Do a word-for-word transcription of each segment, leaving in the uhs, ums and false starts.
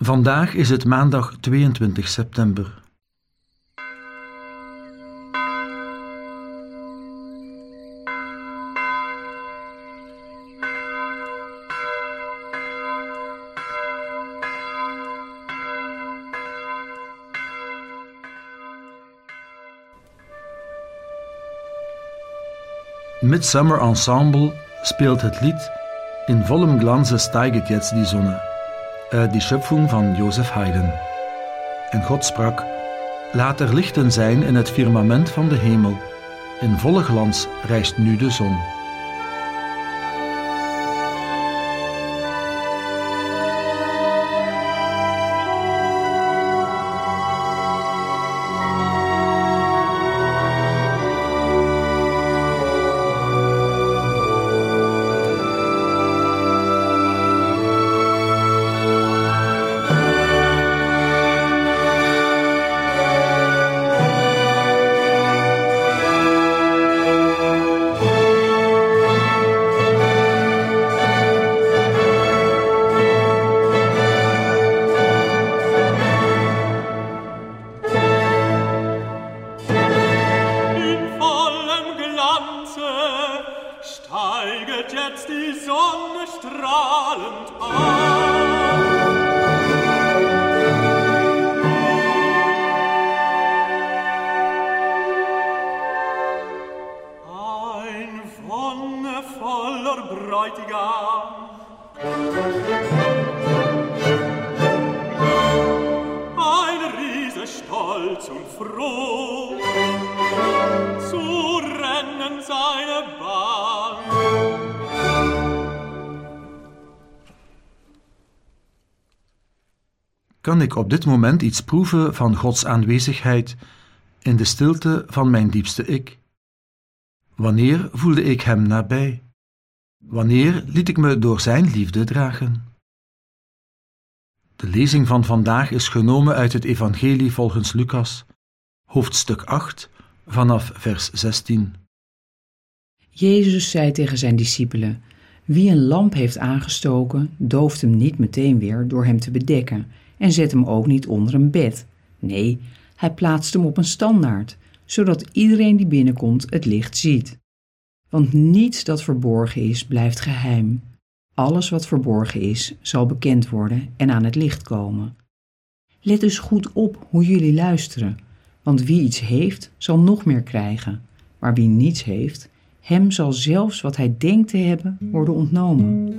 Vandaag is het maandag tweeëntwintig september. Midsummer Ensemble speelt het lied In vollem Glanze steiget jetzt die Sonne uit die Schöpfung van Joseph Haydn. En God sprak: laat er lichten zijn in het firmament van de hemel. In volle glans rijst nu de zon. Steiget jetzt die Sonne strahlend auf. Ein wonnevoller Bräutigam, ein Riese stolz und froh, zu rennen seine Bahn. Kan ik op dit moment iets proeven van Gods aanwezigheid in de stilte van mijn diepste ik? Wanneer voelde ik Hem nabij? Wanneer liet ik me door Zijn liefde dragen? De lezing van vandaag is genomen uit het Evangelie volgens Lucas, hoofdstuk acht, vanaf vers zestien. Jezus zei tegen zijn discipelen: wie een lamp heeft aangestoken, dooft hem niet meteen weer door hem te bedekken en zet hem ook niet onder een bed. Nee, hij plaatst hem op een standaard, zodat iedereen die binnenkomt het licht ziet. Want niets dat verborgen is, blijft geheim. Alles wat verborgen is, zal bekend worden en aan het licht komen. Let dus goed op hoe jullie luisteren, want wie iets heeft, zal nog meer krijgen. Maar wie niets heeft, hem zal zelfs wat hij denkt te hebben worden ontnomen.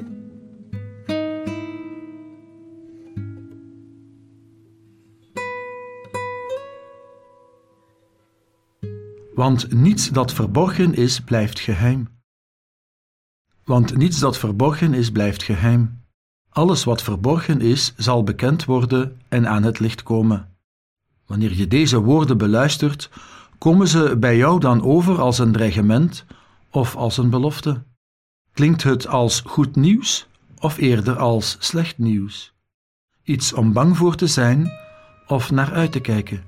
Want niets dat verborgen is, blijft geheim. Want niets dat verborgen is, blijft geheim. Alles wat verborgen is, zal bekend worden en aan het licht komen. Wanneer je deze woorden beluistert, komen ze bij jou dan over als een dreigement of als een belofte? Klinkt het als goed nieuws of eerder als slecht nieuws? Iets om bang voor te zijn of naar uit te kijken?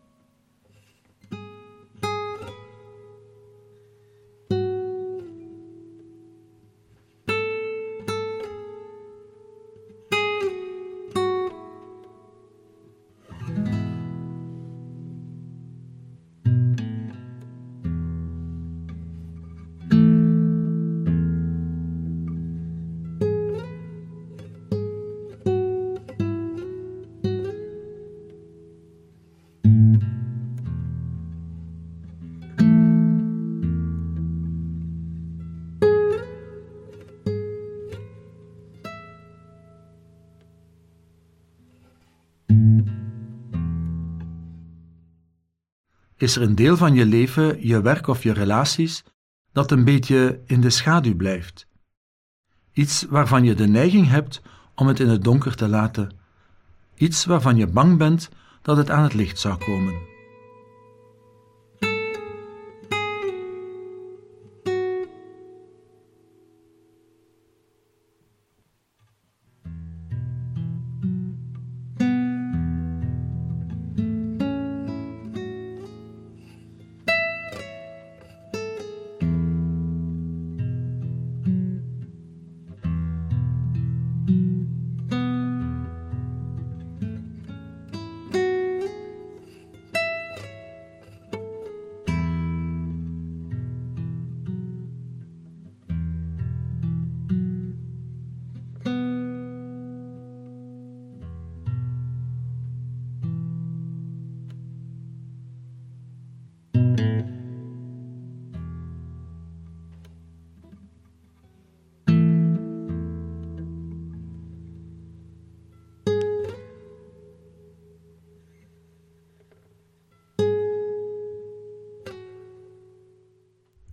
Is er een deel van je leven, je werk of je relaties, dat een beetje in de schaduw blijft? Iets waarvan je de neiging hebt om het in het donker te laten. Iets waarvan je bang bent dat het aan het licht zou komen.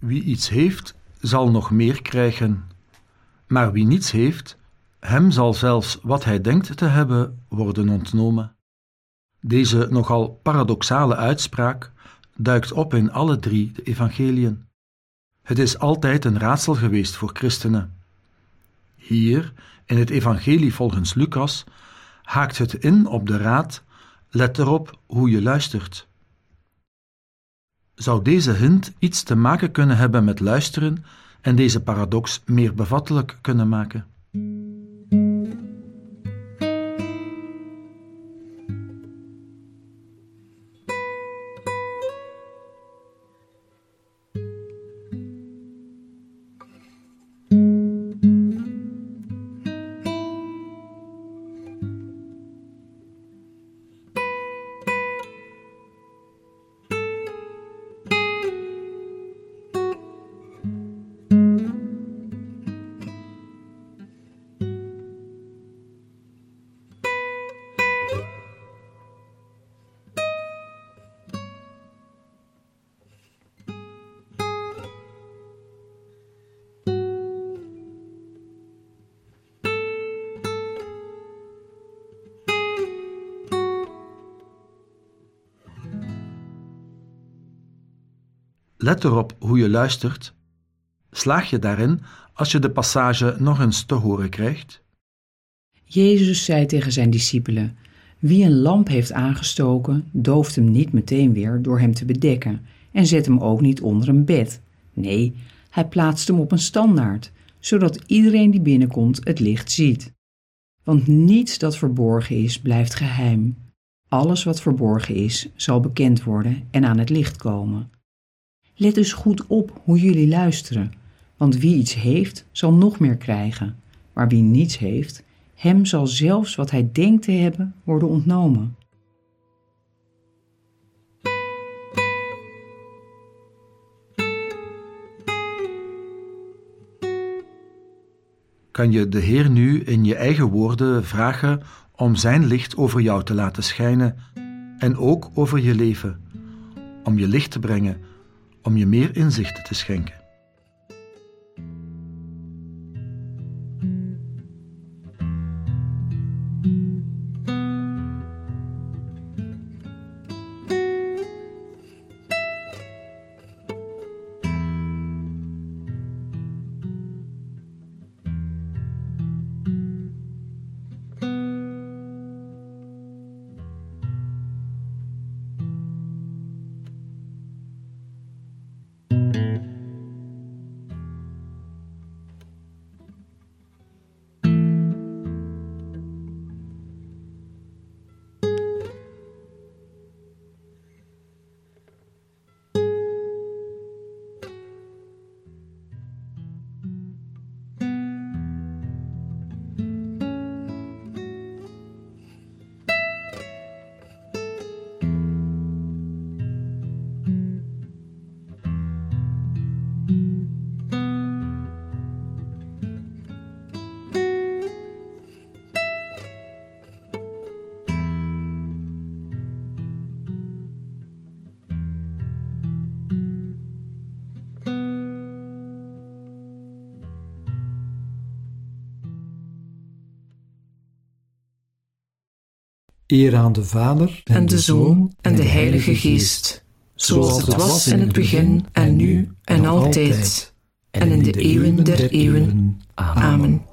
Wie iets heeft, zal nog meer krijgen. Maar wie niets heeft, hem zal zelfs wat hij denkt te hebben worden ontnomen. Deze nogal paradoxale uitspraak duikt op in alle drie de evangeliën. Het is altijd een raadsel geweest voor christenen. Hier, in het evangelie volgens Lucas, haakt het in op de raad: let erop hoe je luistert. Zou deze hint iets te maken kunnen hebben met luisteren en deze paradox meer bevattelijk kunnen maken? Let erop hoe je luistert. Slaag je daarin als je de passage nog eens te horen krijgt? Jezus zei tegen zijn discipelen: wie een lamp heeft aangestoken, dooft hem niet meteen weer door hem te bedekken en zet hem ook niet onder een bed. Nee, hij plaatst hem op een standaard, zodat iedereen die binnenkomt het licht ziet. Want niets dat verborgen is, blijft geheim. Alles wat verborgen is, zal bekend worden en aan het licht komen. Let dus goed op hoe jullie luisteren, want wie iets heeft, zal nog meer krijgen, maar wie niets heeft, hem zal zelfs wat hij denkt te hebben worden ontnomen. Kan je de Heer nu in je eigen woorden vragen om zijn licht over jou te laten schijnen en ook over je leven, om je licht te brengen, om je meer inzicht te schenken? Eer aan de Vader, en de Zoon, en de Heilige Geest, zoals het was in het begin, en nu, en altijd, en in de eeuwen der eeuwen. Amen.